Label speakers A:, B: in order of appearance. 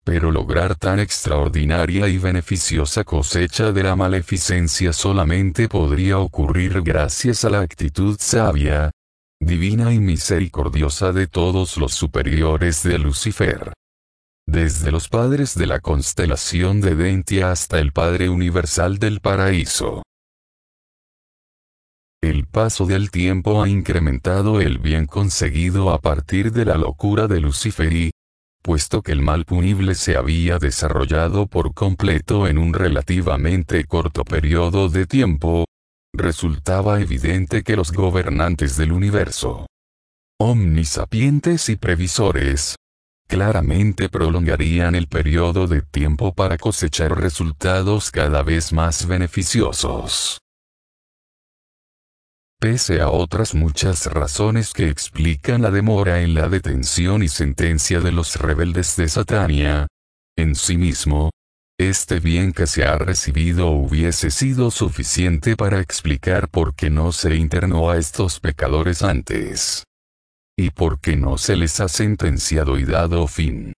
A: Pero lograr tan extraordinaria y beneficiosa cosecha de la maleficencia solamente podría ocurrir gracias a la actitud sabia, divina y misericordiosa de todos los superiores de Lucifer. Desde los padres de la constelación de Dentia hasta el Padre Universal del Paraíso. El paso del tiempo ha incrementado el bien conseguido a partir de la locura de Lucifer y, puesto que el mal punible se había desarrollado por completo en un relativamente corto periodo de tiempo, resultaba evidente que los gobernantes del universo, omnisapientes y previsores, claramente prolongarían el periodo de tiempo para cosechar resultados cada vez más beneficiosos. Pese a otras muchas razones que explican la demora en la detención y sentencia de los rebeldes de Satania, en sí mismo, este bien que se ha recibido hubiese sido suficiente para explicar por qué no se internó a estos pecadores antes. Y por qué no se les ha sentenciado y dado fin.